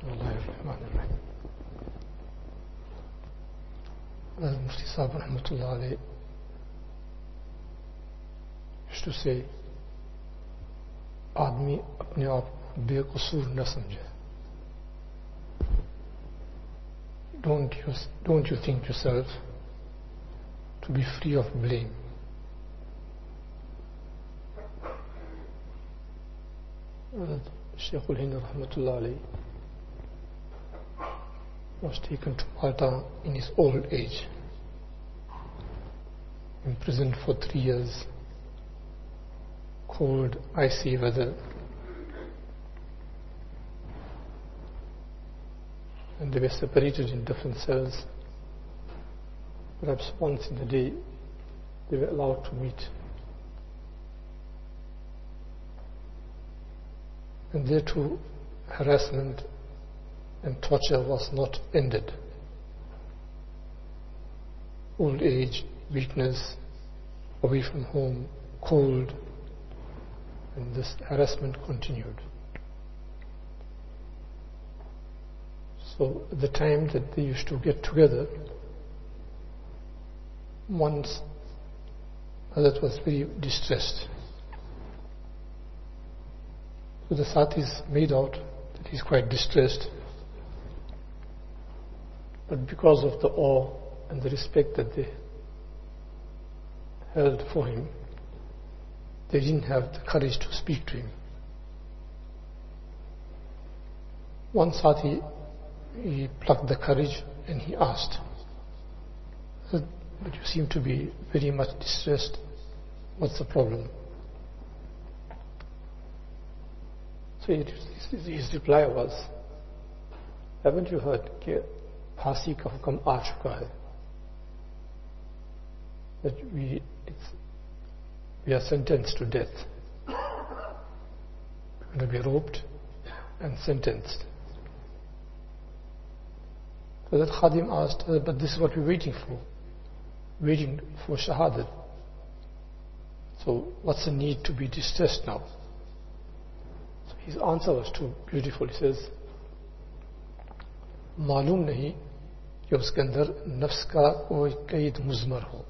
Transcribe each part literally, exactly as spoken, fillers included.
Bismillahirrahmanirrahim. As Mufti Sahib Rahmatullah alayhi used to say, आदमी अपने आप बेकसूर न समझे. Don't you, don't you think yourself to be free of blame. Shaykh al-Hind Rahmatullah alayhi was taken to Malta in his old age, imprisoned for three years, cold, icy weather, and they were separated in different cells. Perhaps once in a day they were allowed to meet. And there too, harassment and torture was not ended. Old age, weakness, away from home, cold, and this harassment continued. So at the time that they used to get together, once Hazrat was very distressed. So the Sathis made out that he's quite distressed. But because of the awe and the respect that they held for him, they didn't have the courage to speak to him. One Sathi, he plucked the courage and he asked, "But you seem to be very much distressed. What's the problem?" So his reply was, "Haven't you heard that फांसी का हुक्म आ चुका है? That we, it's, we are sentenced to death. We're going to be roped and sentenced." So that Khadim asked, "But this is what we're waiting for, waiting for Shahadat. So what's the need to be distressed now?" So his answer was too beautiful. He says, "मालूम नहीं कि उसके अंदर नफ्स का कोई कैद मुज़मर हो."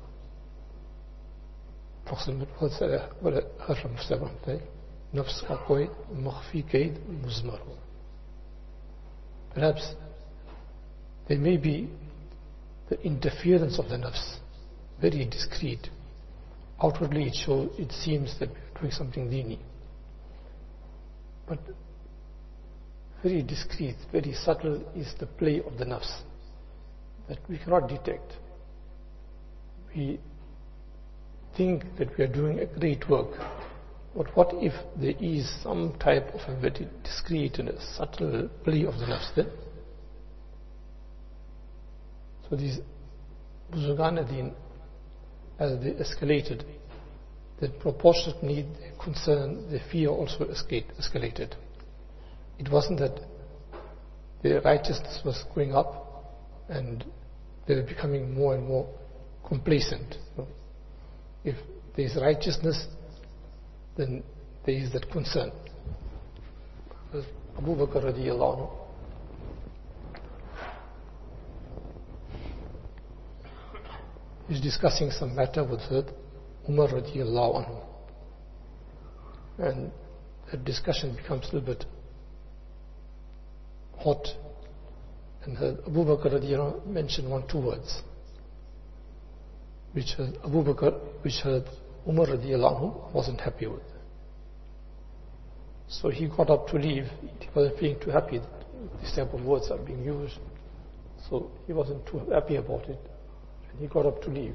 नफ्स का कोई मख्फी कैद मुज़मर हो. Perhaps there may be the interference of the nafs, very discreet. Outwardly it shows, it seems that we're doing something dini, but very discreet, very subtle is the play of the nafs that we cannot detect. We think that we are doing a great work, but what if there is some type of a very discreet and a subtle play of the nafs then? So these Buzurgan Deen, as they escalated, the proportionate need, the concern, the fear also escalated. It wasn't that their righteousness was going up and they were becoming more and more complacent. If there is righteousness, then there is that concern. Abu Bakr radiallahu anhu, is discussing some matter with Umar radiallahu anhu, and the discussion becomes a little bit hot, and Abu Bakr radiallahu anhu mentioned one two words which Abu Bakr, which Umar radiallahu anhu wasn't happy with. So he got up to leave. He wasn't feeling too happy that this type of words are being used, so he wasn't too happy about it, and he got up to leave.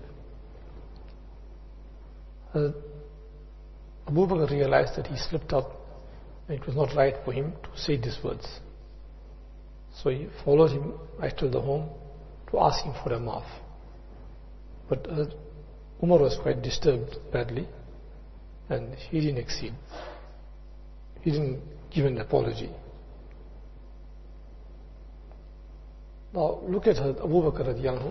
uh, Abu Bakr realized that he slipped up and it was not right for him to say these words. So he followed him right to the home to ask him for a maaf. But uh, Umar was quite disturbed badly and he didn't accede. He didn't give an apology. Now look at Abu Bakr radiallahu anhu.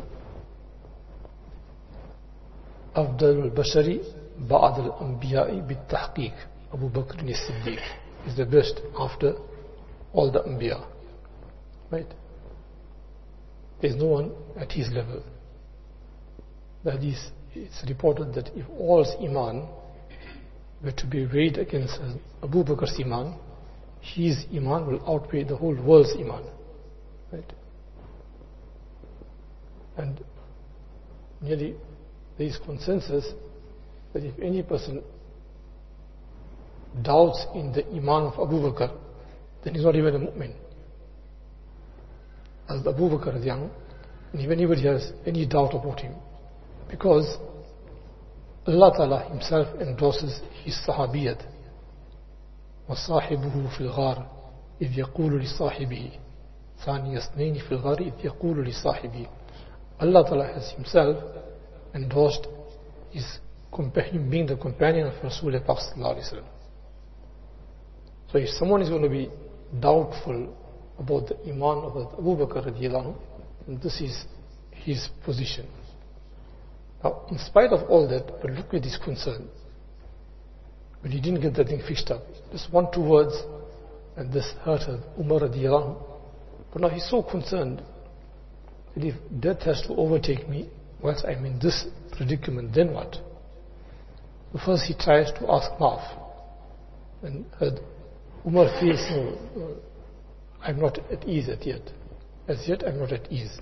أفضل البشر بعد الأنبياء بالتحقيق Abu Bakr as-Siddiq is the best after all the Anbiya. Right? There is no one at his level. That is, it's reported that if all's Iman were to be weighed against Abu Bakr's Iman, his Iman will outweigh the whole world's Iman. Right? And nearly there is consensus that if any person doubts in the Iman of Abu Bakr, then he's not even a mu'min. As Abu Bakr is young, and if anybody has any doubt about him, because Allah Ta'ala himself endorses his sahabiyat. وَصَاحِبُهُ فِي الْغَارِ إِذْ يَقُولُ لِصَاحِبِهِ ثَانِيَ اثْنَيْنِ فِي الْغَارِ إِذْ يَقُولُ لِصَاحِبِهِ. Allah Ta'ala has himself endorsed his companion, being the companion of Rasulullah Sallallahu Alaihi Wasallam. So if someone is going to be doubtful about the Iman of Abu Bakr radiallahu anhu, then this is his position. Now, in spite of all that, but look at his concern. When he didn't get that thing fixed up, just one, two words, and this hurt Umar radiallahu anhu. But now he's so concerned that if death has to overtake me whilst I'm in this predicament, then what? So first he tries to ask maaf. And uh, Umar feels, no, uh, I'm not at ease as yet. As yet, I'm not at ease.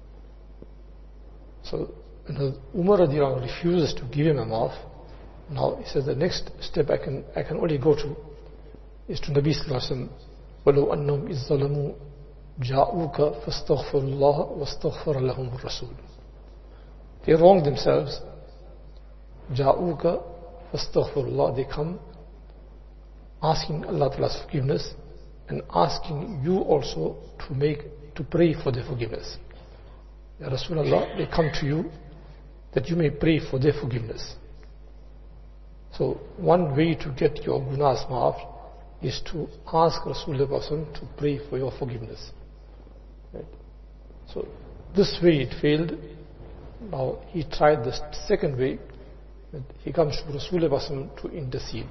So and Umar radiallahu anhu refuses to give him a maaf. Now he says the next step I can I can only go to is to Nabi sallallahu alaihi wasallam. وَلَوْ أَنَّهُمْ إِذْ ظَلَمُوا جَاءُوكَ فَاسْتَغْفَرُوا اللَّهَ وَاسْتَغْفَرَ لَهُمُ الرَّسُولُ. They wrong themselves. جَاءُوكَ فَاسْتَغْفَرُوا اللَّهَ. They come asking Allah Ta'ala's forgiveness and asking you also to make to pray for their forgiveness. Ya Rasulullah, they come to you that you may pray for their forgiveness. So one way to get your gunas maaf is to ask Rasulullah to pray for your forgiveness. Right? So this way it failed. Now he tried the second way, that he comes to Rasulullah to intercede.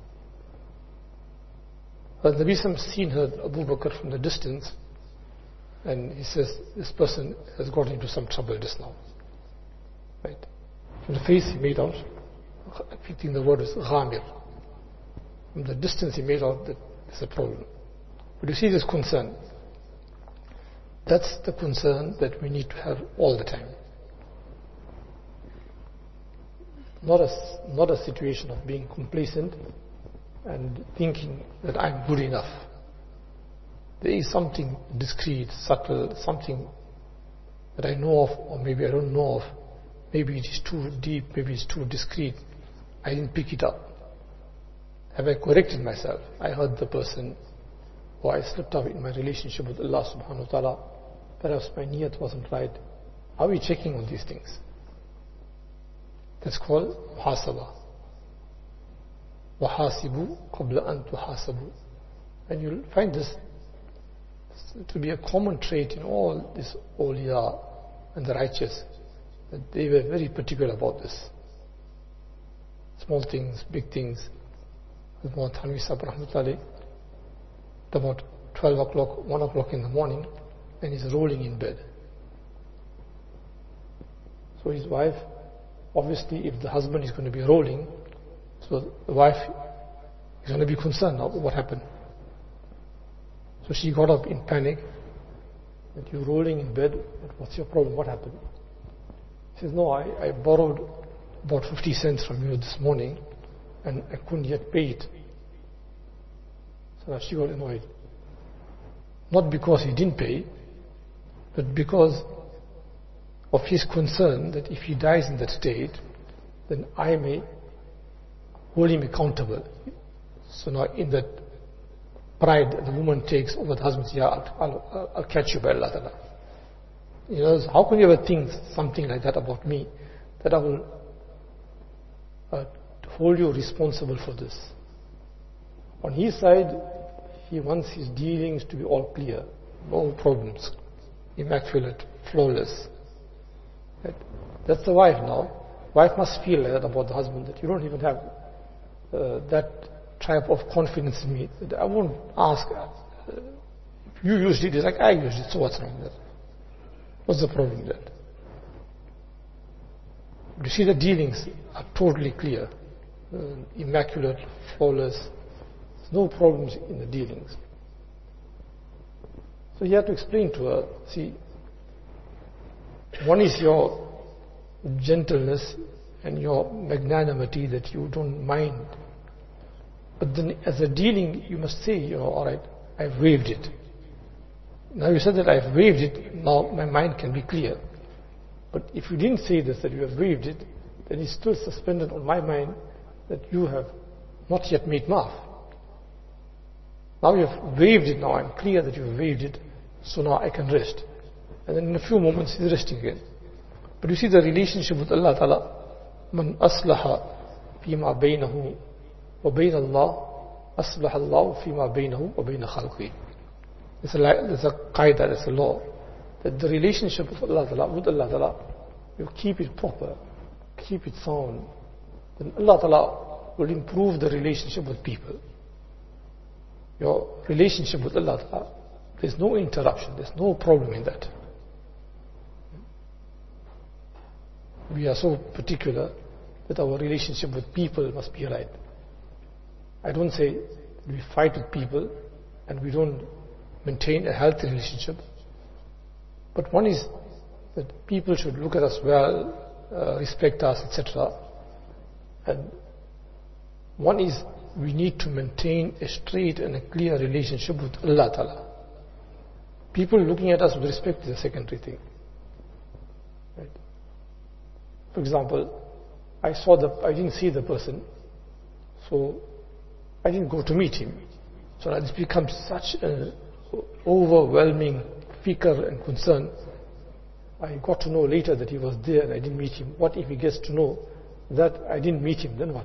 But the Nabi seen her, Abu Bakr, from the distance, and he says, this person has got into some trouble just now. Right? From the face he made out, I think the word is ghamir. From the distance he made out that there's a problem. But you see this concern. That's the concern that we need to have all the time. Not a, not a situation of being complacent and thinking that I'm good enough. There is something discreet, subtle, something that I know of, or maybe I don't know of. Maybe it is too deep, maybe it's too discreet. I didn't pick it up. Have I corrected myself? I heard the person, or I slipped up in my relationship with Allah subhanahu wa ta'ala. Perhaps my niyat wasn't right. Are we checking on these things? That's called muhasabah. وَحَاسِبُوا قَبْلَ أَن تُحَاسَبُوا. And you'll find this to be a common trait in all this awliya and the righteous, that they were very particular about this. Small things, big things. With Muhammad Hanwi Sahib rahmatullahi, about twelve o'clock, one o'clock in the morning, and he's rolling in bed. So his wife, obviously if the husband is going to be rolling, so the wife is going to be concerned now, what happened? So she got up in panic, that you're rolling in bed, what's your problem, what happened? He says, no, I, I borrowed about fifty cents from you this morning and I couldn't yet pay it. So now she got annoyed. Not because he didn't pay, but because of his concern that if he dies in that state, then I may hold him accountable. So now in that pride the woman takes over the husband, yeah, I'll, I'll, I'll catch you by Allah Ta'ala. You know, how can you ever think something like that about me, that I will uh, hold you responsible for this? On his side, he wants his dealings to be all clear, no problems, immaculate, flawless. Right? That's the wife now. Wife must feel like that about the husband, that you don't even have uh, that type of confidence in me, that I won't ask uh, You used it, it's like I used it, so what's wrong with that? What's the problem with that? You see, the dealings are totally clear, uh, immaculate, flawless. There's no problems in the dealings. So you have to explain to her, see, one is your gentleness and your magnanimity that you don't mind. But then as a dealing, you must say, you know, all right, I've waived it. Now you said that I've waived it, now my mind can be clear. But if you didn't say this, that you have waived it, then it's still suspended on my mind that you have not yet made maaf. Now you have waived it, now I'm clear that you have waived it, so now I can rest. And then in a few moments he's resting again. But you see the relationship with Allah Ta'ala, Man aslaha fima baynahu wa bayna Allah, aslaha Allah fima baynahu wa bayna khalqi. It's a, it's a qaida, it's a law, that the relationship of Allah Ta'ala, with Allah Ta'ala, you keep it proper, keep it sound, then Allah Ta'ala will improve the relationship with people. Your relationship with Allah Ta'ala, there's no interruption, there's no problem in that. We are so particular that our relationship with people must be right. I don't say we fight with people and we don't maintain a healthy relationship. But one is that people should look at us well, uh, respect us, et cetera. And one is we need to maintain a straight and a clear relationship with Allah Ta'ala. People looking at us with respect is a secondary thing. Right? For example, I saw the, I didn't see the person, so I didn't go to meet him. So it's become such an overwhelming fikr and concern. I got to know later that he was there and I didn't meet him. What if he gets to know that I didn't meet him, then what?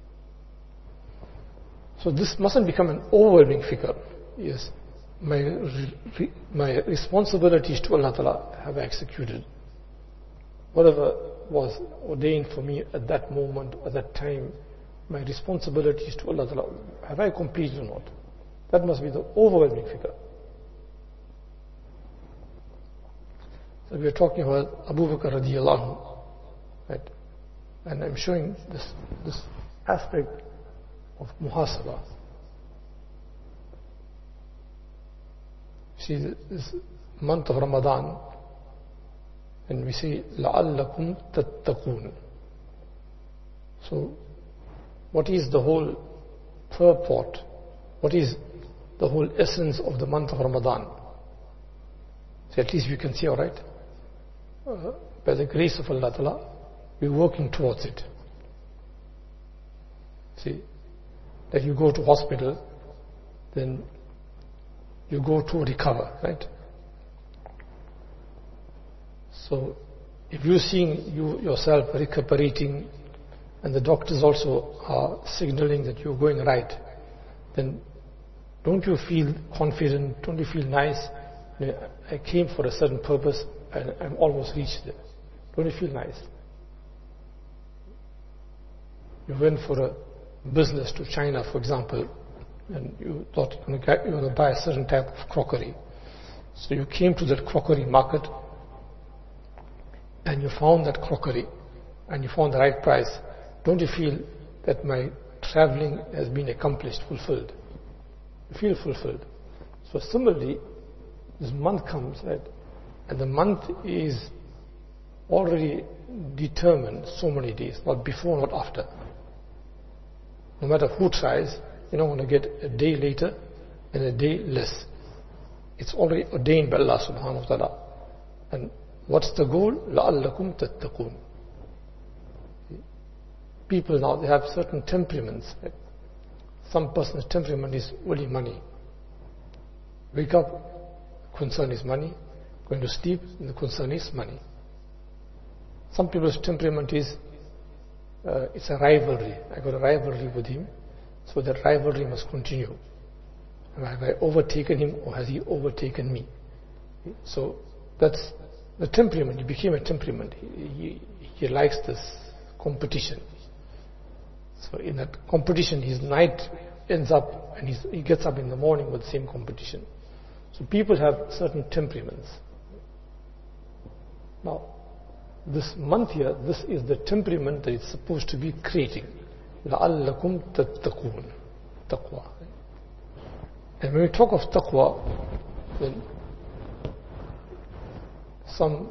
So this mustn't become an overwhelming fikr. Yes, my, re, my responsibilities to Allah Ta'ala have executed. Whatever was ordained for me at that moment, at that time, my responsibilities to Allah Ta'ala, have I completed or not? That must be the overwhelming fikr. So we are talking about Abu Bakr radiallahu anhu, right? And I'm showing this, this aspect of muhasabah. See, this month of Ramadan, and we say, لَعَلَّكُمْ تَتَّقُونَ. So, what is the whole purport? What is the whole essence of the month of Ramadan? So at least we can see, all right, uh, by the grace of Allah Ta'ala, we're working towards it. See, that you go to hospital, then you go to recover, right? So, if you're seeing you yourself recuperating, and the doctors also are signaling that you're going right, then don't you feel confident? Don't you feel nice? I came for a certain purpose and I'm almost reached there. Don't you feel nice? You went for a business to China, for example, and you thought you were going to buy a certain type of crockery. So you came to that crockery market and you found that crockery and you found the right price. Don't you feel that my traveling has been accomplished, fulfilled? You feel fulfilled. So similarly, this month comes, right, and the month is already determined so many days, not before, not after. No matter who tries, you're not going to get a day later and a day less. It's already ordained by Allah subhanahu wa ta'ala. And what's the goal? لَعَلَّكُمْ تَتَّقُونَ. People now, they have certain temperaments. Right? Some person's temperament is only money. Wake up, concern is money. Going to sleep, and the concern is money. Some people's temperament is, uh, it's a rivalry. I got a rivalry with him, so that rivalry must continue. Have I overtaken him or has he overtaken me? So that's the temperament. He became a temperament. He, he, he likes this competition. So in that competition, his night ends up and he's, he gets up in the morning with the same competition. So people have certain temperaments. Now, this month here, this is the temperament that it's supposed to be creating. لَعَلَّكُمْ تَتَّقُونَ Taqwa. And when we talk of taqwa, then some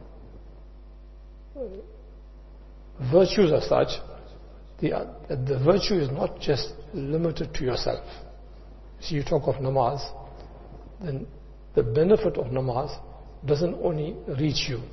virtues are such, the, the virtue is not just limited to yourself. So you talk of namaz, then the benefit of namaz doesn't only reach you.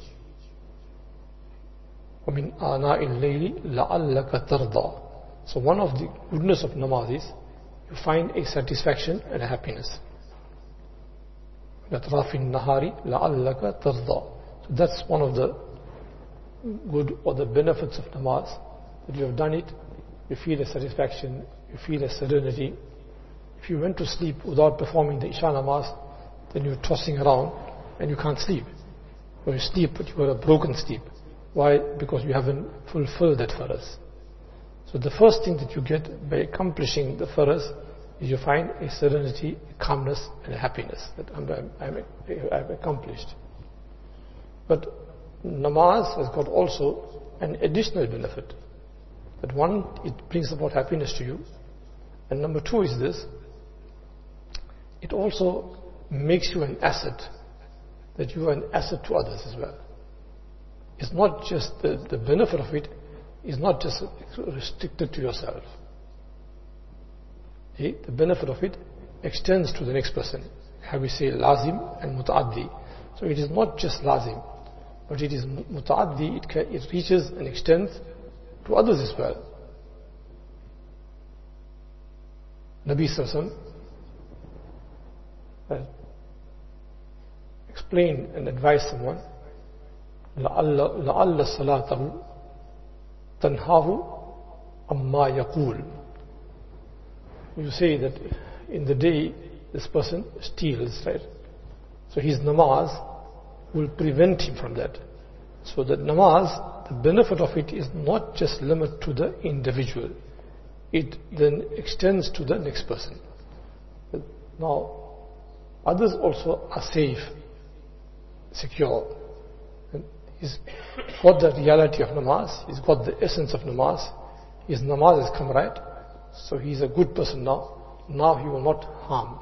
وَمِنْ آنَاءِ اللَّيْلِ لَعَلَّكَ تَرْضَى. So one of the goodness of namaz is you find a satisfaction and a happiness. لَطْرَافِ النَّهَارِ لَعَلَّكَ تَرْضَى. So that's one of the good or the benefits of namaz, that you have done it, you feel a satisfaction, you feel a serenity. If you went to sleep without performing the Isha namaz, then you're tossing around and you can't sleep. Or you sleep, but you are a broken sleep. Why? Because you haven't fulfilled that farz. So the first thing that you get by accomplishing the farz is you find a serenity, a calmness, and a happiness that I'm, I'm, I've accomplished. But namaz has got also an additional benefit. That one, it brings about happiness to you. And number two is this, it also makes you an asset, that you are an asset to others as well. It's not just the, the benefit of it is not just restricted to yourself. Okay? The benefit of it extends to the next person. How we say lazim and muta'addi. So it is not just lazim, but it is muta'addi, it, can, it reaches and extends to others as well. Nabi Sallallahu Alaihi Wasallam explained and advised someone, لَعَلَّ صَلَاتَهُ تَنْهَاهُ أَمَّا يَقُولُ. You say that in the day this person steals, right? So his namaz will prevent him from that. So the namaz, the benefit of it is not just limited to the individual. It then extends to the next person. Now, others also are safe, secure. He's got the reality of namaz, he's got the essence of namaz, his namaz has come right, so he's a good person now. Now he will not harm.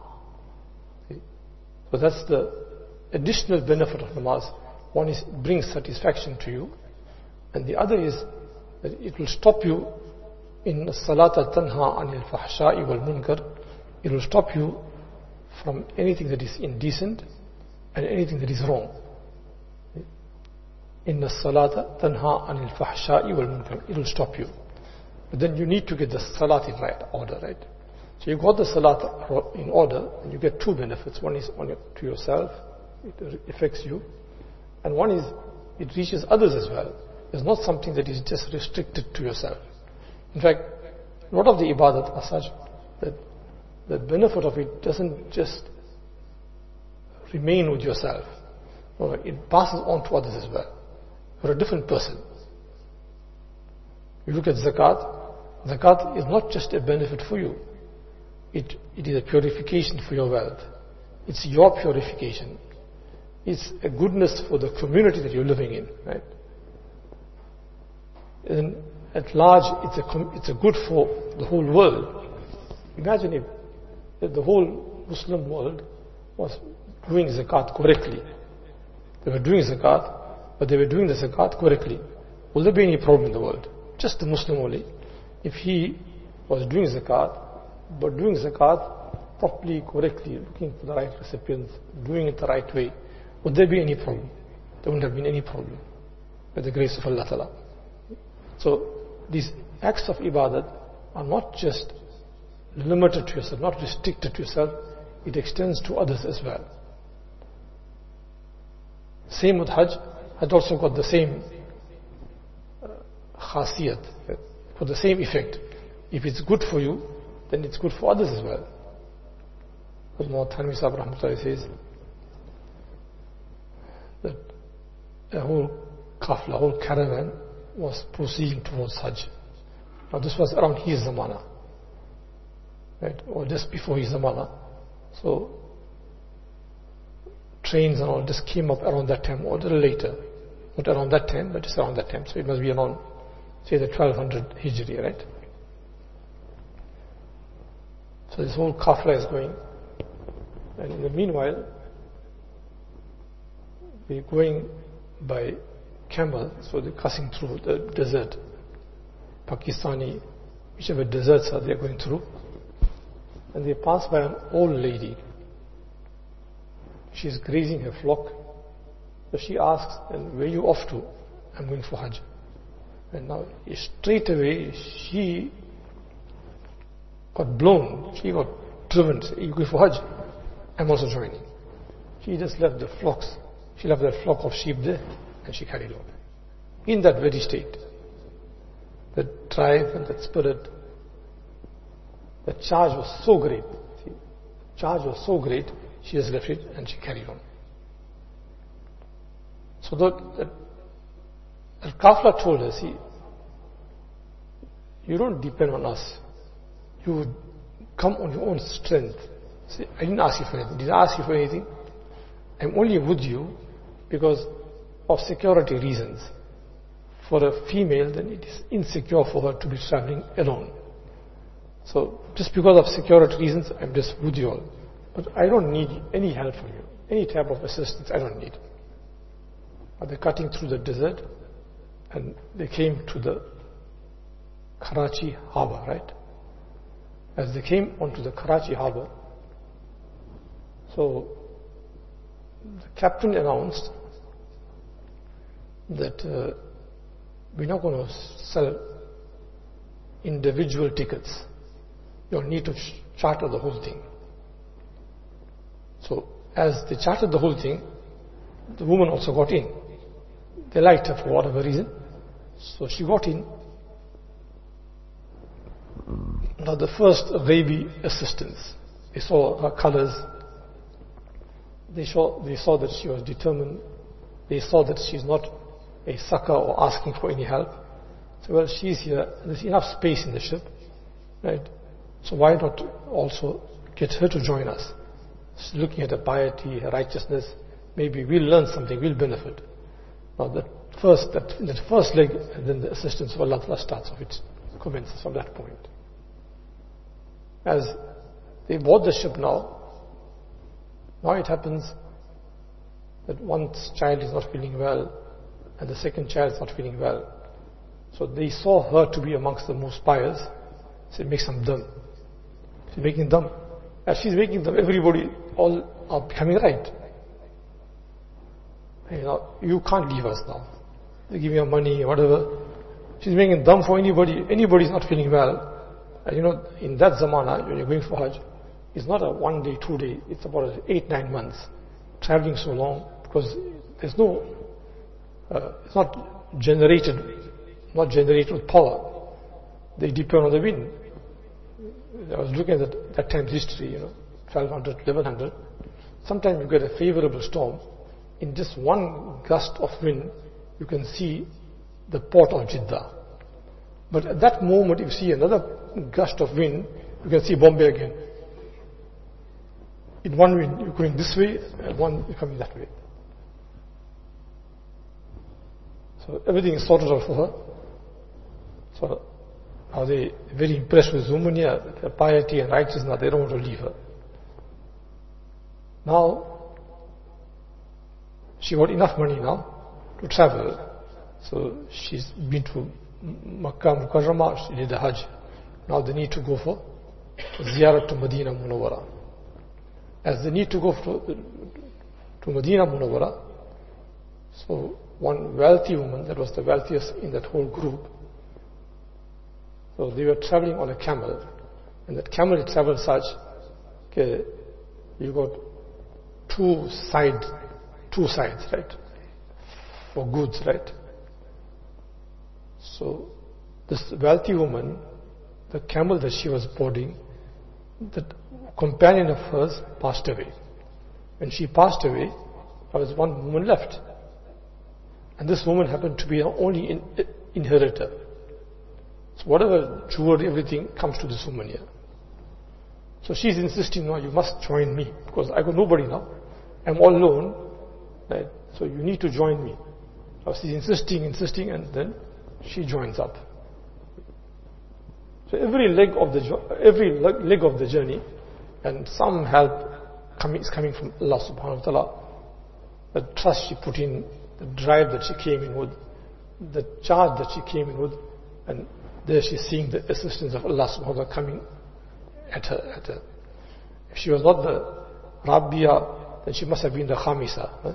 So that's the additional benefit of namaz. One is it brings satisfaction to you, and the other is that it will stop you in salata tanha anil fahsha'i wal munkar. It will stop you from anything that is indecent and anything that is wrong. In the salata tanha anil fahsha'i wal munkar. It will stop you. But then you need to get the salat in right order, right? So you got the salat in order, and you get two benefits. One is on your, to yourself, it affects you, and one is it reaches others as well. It's not something that is just restricted to yourself. In fact, a lot of the ibadat are such that the benefit of it doesn't just remain with yourself. No, it passes on to others as well. You're a different person. You look at zakat. Zakat is not just a benefit for you. It, it is a purification for your wealth. It's your purification. It's a goodness for the community that you're living in, right? And at large, it's a, it's a good for the whole world. Imagine if, if the whole Muslim world was doing zakat correctly. They were doing zakat, but they were doing the zakat correctly. Will there be any problem in the world? Just the Muslim only. If he was doing zakat, but doing zakat properly, correctly, looking for the right recipients, doing it the right way, would there be any problem? There wouldn't have been any problem by the grace of Allah Ta'ala. So these acts of ibadat are not just limited to yourself, not restricted to yourself, it extends to others as well. Same with Hajj. Hajj also got the same uh, khasiyat, for the same effect. If it's good for you, then it's good for others as well. As Muhammad Thanvi Sahib Rahmatullah says, that a whole kafla, a whole caravan was proceeding towards Hajj. Now this was around his zamana, right, or just before his zamana. So trains and all just came up around that time or a little later. Not around that time, but just around that time. So it must be around, say, the twelve hundred Hijri, right? So this whole kafla is going. And in the meanwhile, we're going by camel, so they're passing through the desert. Pakistani, whichever deserts are they going through. And they pass by an old lady. She's grazing her flock. So she asks, and where are you off to? I'm going for Hajj. And now straight away she got blown. She got driven. You going for Hajj? I'm also joining. She just left the flocks. She left that flock of sheep there and she carried on. In that very state. The drive and that spirit, the charge was so great. See, the charge was so great, she just left it and she carried on. So that, that Al-Kafla told us, see, you don't depend on us. You would come on your own strength. See, I didn't ask you for anything. Did I ask you for anything? I'm only with you because of security reasons. For a female, then it is insecure for her to be traveling alone. So just because of security reasons, I'm just with you all. But I don't need any help from you. Any type of assistance, I don't need. But they're cutting through the desert and they came to the Karachi harbor, right? As they came onto the Karachi harbor, so the captain announced that uh, we're not going to sell individual tickets. You'll need to charter the whole thing. So as they chartered the whole thing, the woman also got in. They liked her for whatever reason. So she got in. Now the first Ghaibi assistants, they saw her colors. They saw, they saw that she was determined. They saw that she's not a sucker or asking for any help. So well, she's here. There's enough space in the ship, right? So why not also get her to join us? She's looking at her piety, her righteousness. Maybe we'll learn something. We'll benefit. Now that first, that, that first leg, and then the assistance of Allah starts off. It commences from that point. As they board the ship now, now it happens that one child is not feeling well and the second child is not feeling well. So they saw her to be amongst the most pious. They make some dum. She's making dum. As she's making them, everybody all are becoming right. You know, you can't leave us now. They give you money, whatever. She's making dum for anybody. Anybody's not feeling well. And you know, in that zamana, when you're going for Hajj, it's not a one day, two day. It's about eight, nine months. Traveling so long because there's no, uh, it's not generated, not generated with power. They depend on the wind. I was looking at that, that time's history, you know, twelve hundred, eleven hundred. Sometimes you get a favorable storm. In just one gust of wind, you can see the port of Jeddah. But at that moment, if you see another gust of wind, you can see Bombay again. In one wind, you're going this way, and one you're coming that way. So everything is sorted out for her. So are they very impressed with Zumunia, their piety and righteousness? They don't want to leave her. Now, she got enough money now to travel. So she's been to Makkah Mukarramah, she did the Hajj. Now they need to go for Ziyarat to Medina Munawwara. As they need to go to, to Medina Munawwara, so one wealthy woman, that was the wealthiest in that whole group, so they were traveling on a camel, and that camel traveled such, okay, you got two sides, two sides, right, for goods, right? So this wealthy woman, the camel that she was boarding, the companion of hers passed away. When she passed away, there was one woman left. And this woman happened to be her only in, inheritor. So whatever jewelry, everything comes to this woman here. So she's insisting, no, you must join me because I got nobody now. I'm all alone, right? So you need to join me. So she's insisting, insisting, and then she joins up. So every leg of the every leg of the journey, and some help coming, is coming from Allah subhanahu wa ta'ala. The trust she put in, the drive that she came in with, the charge that she came in with, and there she's seeing the assistance of Allah subhanahu wa ta'ala coming at her, at her. If she was not the Rabia, then she must have been the Khamisa. Huh?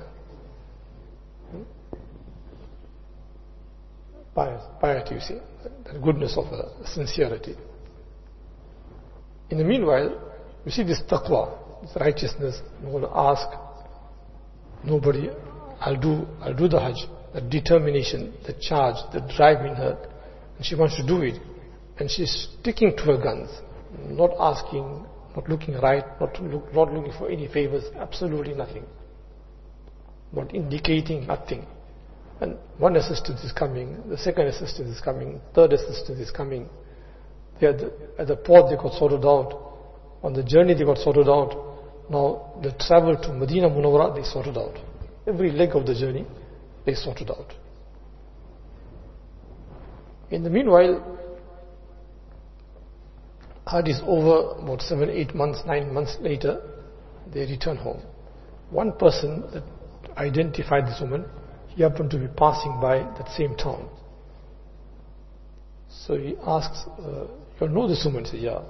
Piety, you see, the goodness of her, sincerity. In the meanwhile, you see this taqwa, this righteousness. I'm going to ask nobody. I'll do. I'll do the Hajj. The determination, the charge, the drive in her, and she wants to do it, and she's sticking to her guns, not asking, not looking right, not look, not looking for any favors, absolutely nothing, not indicating nothing. And one assistance is coming, the second assistance is coming, third assistance is coming. They at, the, at the port they got sorted out. On the journey they got sorted out. Now the travel to Medina Munawwara they sorted out. Every leg of the journey they sorted out. In the meanwhile, Hajj is over about seven, eight months, nine months later, they return home. One person that identified this woman, he happened to be passing by that same town. So he asks, uh, you know this woman? He said, yeah.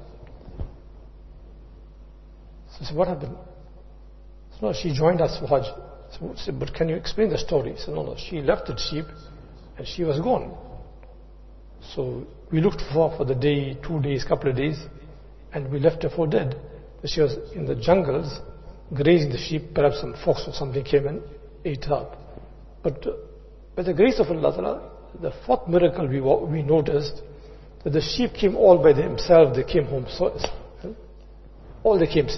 So he said, what happened? So no, she joined us for Hajj. So he said, but can you explain the story? He said, no, no, she left the sheep and she was gone. So we looked for her for the day, two days, couple of days, and we left her for dead. She was in the jungles, grazing the sheep, perhaps some fox or something came and ate her up. But uh, by the grace of Allah, the fourth miracle we, we noticed, that the sheep came all by themselves, they came home, so, all they came.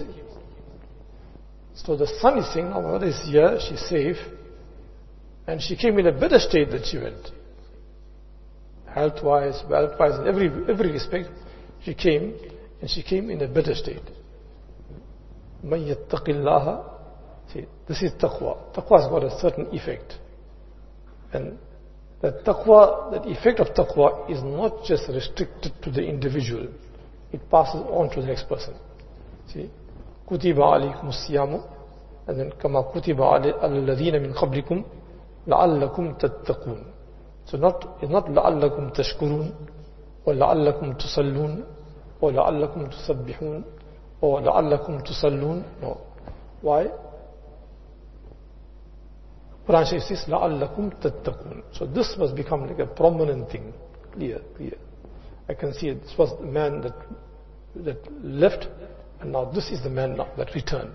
So the son is saying, now my mother is here, she's safe, and she came in a better state than she went. Health-wise, wealth-wise, in every, every respect, she came, and she came in a better state. مَن يَتَّقِ اللَّهَ. See, this is taqwa. Taqwa has got a certain effect. And that taqwa, that effect of taqwa is not just restricted to the individual. It passes on to the next person. See, كُتِبَ عَلَيْكُمُ الصِّيَامُ, and then كَمَا كُتِبَ عَلَى الَّذِينَ مِنْ قَبْلِكُمْ لَعَلَّكُمْ تَتَّقُونَ. So not, it's not لَعَلَّكُمْ تَشْكُرُونَ, or لَعَلَّكُمْ تُصَلُّونَ, or لَعَلَّكُمْ تُسَبِّحُونَ, or لَعَلَّكُمْ تُصَلُّونَ. No. Why? Quran says, لَعَلَّكُمْ تَتَّقُونَ. So this must become like a prominent thing. Clear, clear. I can see it. This was the man that, that left, and now this is the man now that returned.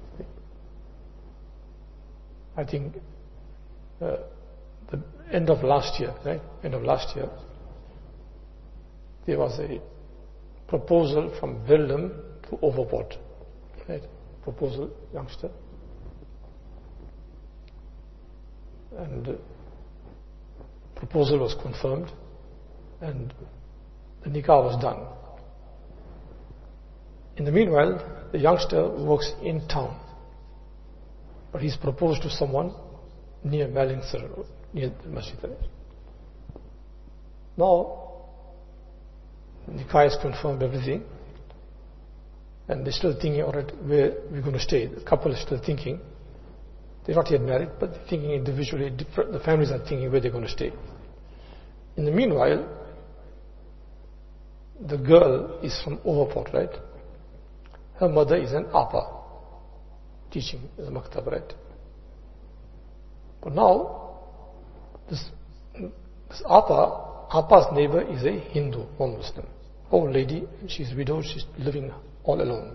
I think uh, the end of last year, right? End of last year, there was a proposal from Belgium to Overport, right? Proposal, youngster. And the proposal was confirmed, and the nikah was done. In the meanwhile, the youngster works in town, but he's proposed to someone near Malingsar, near the masjid. Now, nikah is confirmed, everything, and they're still thinking, all right, where we're going to stay. The couple is still thinking. They're not yet married, but they're thinking individually. Different, the families are thinking where they're going to stay. In the meanwhile, the girl is from Overport, right? Her mother is an Apa, teaching in the Maktab, right? But now, this, this Apa, Apa's neighbor is a Hindu, non-Muslim. Old lady, she's widowed, she's living all alone.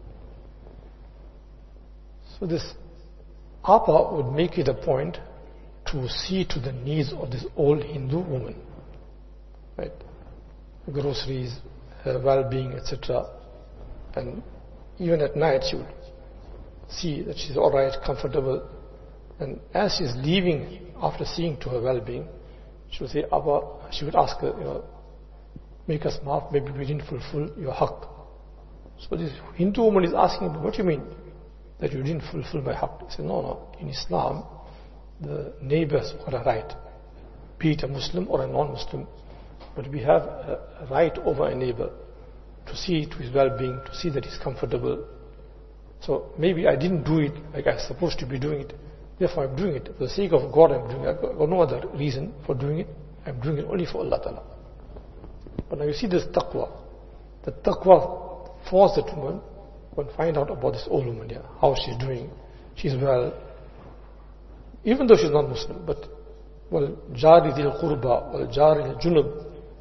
So this Apa would make it a point to see to the needs of this old Hindu woman, right? Groceries, her well-being, et cetera. And even at night, she would see that she's all right, comfortable. And as she's leaving, after seeing to her well-being, she would say, Apa, she would ask her, you know, make us maaf, maybe we didn't fulfill your haqq. So this Hindu woman is asking, what do you mean? that you didn't fulfill my haqq. He said, no, no. In Islam, the neighbors got a right, be it a Muslim or a non-Muslim, but we have a right over a neighbor to see to his well-being, to see that he's comfortable. So maybe I didn't do it like I was supposed to be doing it. Therefore, I'm doing it for the sake of God. I'm doing it. I've got no other reason for doing it. I'm doing it only for Allah Ta'ala. But now you see this taqwa. The taqwa forced that woman when find out about this old woman here, how she's doing. She's well, even though she's not Muslim, but well, jari dil qurba, well, jari al junub.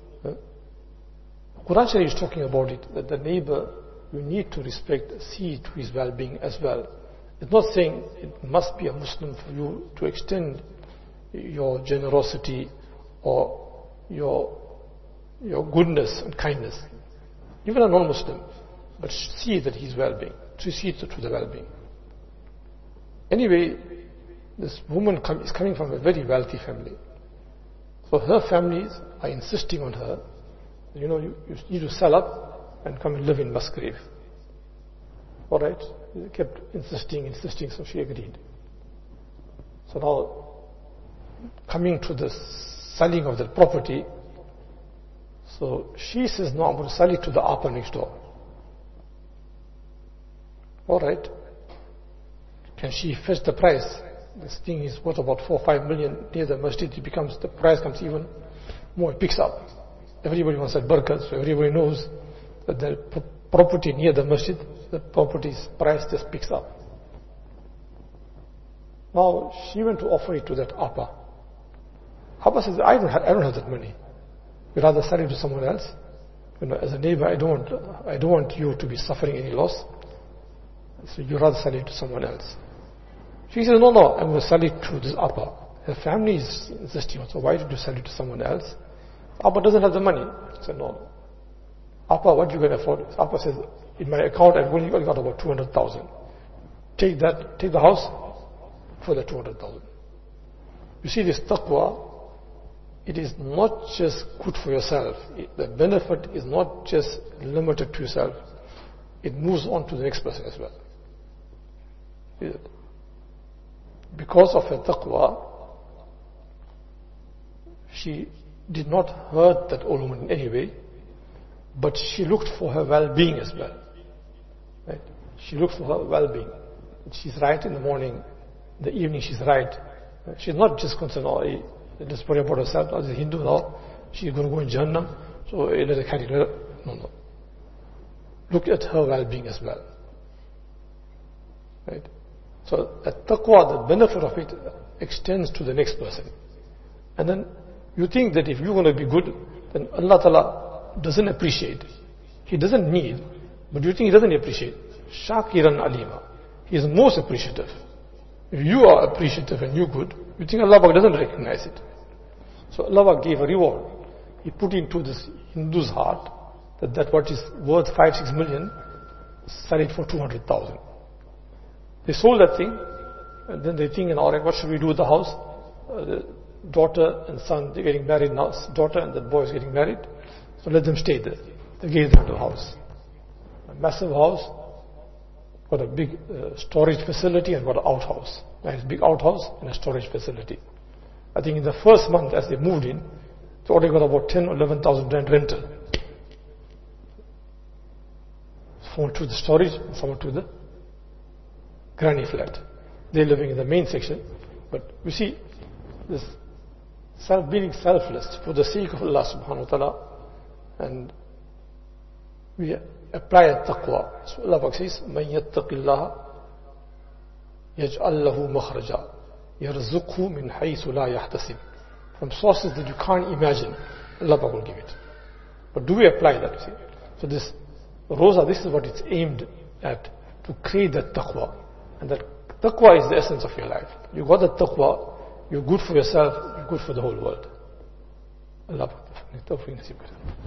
Quran Sharif is talking about it, that the neighbor, you need to respect, see to his well-being as well. It's not saying it must be a Muslim for you to extend your generosity or your, your goodness and kindness. Even a non-Muslim, but see that he's well-being, to see to, to the well-being. Anyway, this woman com- is coming from a very wealthy family. So her families are insisting on her, you know, you, you need to sell up and come and live in Musgrave. Alright? They kept insisting, insisting, so she agreed. So now, coming to the selling of the property, so she says, no, I'm going to sell it to the Apa next door. Alright. Can she fetch the price? This thing is worth about four or five million near the masjid. It becomes, the price comes even more, it picks up. Everybody wants that barakat, so everybody knows that the property near the masjid, the property's price just picks up. Now she went to offer it to that Apa. Apa says, I don't have, I don't have that money. You'd rather sell it to someone else. You know, as a neighbor, I don't want, I don't want you to be suffering any loss. So you'd rather sell it to someone else. She says, no, no, I'm going to sell it to this Apa. Her family is insisting, so why did you sell it to someone else? Apa doesn't have the money. I said, no, no. Apa, what you can afford? Apa says, in my account, I've only got about two hundred thousand. Take that, take the house for the two hundred thousand. You see, this taqwa, it is not just good for yourself. It, the benefit is not just limited to yourself. It moves on to the next person as well. Is it? Because of her taqwa, she did not hurt that old woman in any way, but she looked for her well-being as well. Right? She looked for her well-being. She's right in the morning, in the evening she's right. She's not just concerned, oh, let's worry about herself, as a Hindu now, she's going to go in Jannah, so let her carry her. No, no. Look at her well-being as well. Right? So at taqwa, the benefit of it extends to the next person. And then you think that if you're going to be good, then Allah Ta'ala doesn't appreciate. He doesn't need, but you think He doesn't appreciate. Shakiran alima. He is most appreciative. If you are appreciative and you're good, you think Allah doesn't recognize it. So Allah gave a reward. He put into this Hindu's heart that, that what is worth five, six million, sell it for two hundred thousand. They sold that thing, and then they think, alright, what should we do with the house? Uh, the daughter and son, they're getting married now. Daughter and the boy is getting married, so let them stay there. They gave them the house. A massive house, got a big uh, storage facility and got an outhouse. Nice big outhouse and a storage facility. I think in the first month as they moved in, they already got about ten or eleven thousand rand rental. Someone to the storage and someone to the granny flat. They're living in the main section. But you see, this self being selfless for the sake of Allah subhanahu wa ta'ala, and we apply taqwa. So Allah says, مَنْ يَتَّقِ اللَّهَ يَجْعَلْ لَهُ مَخْرَجًا يَرْزُقْهُ مِنْ حَيْثُ لَا يَحْتَسِبُ. From sources that you can't imagine, Allah will give it. But do we apply that? See? So this Rosa, this is what it's aimed at, to create that taqwa. And that taqwa is the essence of your life. You got that taqwa, you're good for yourself, you're good for the whole world. Allah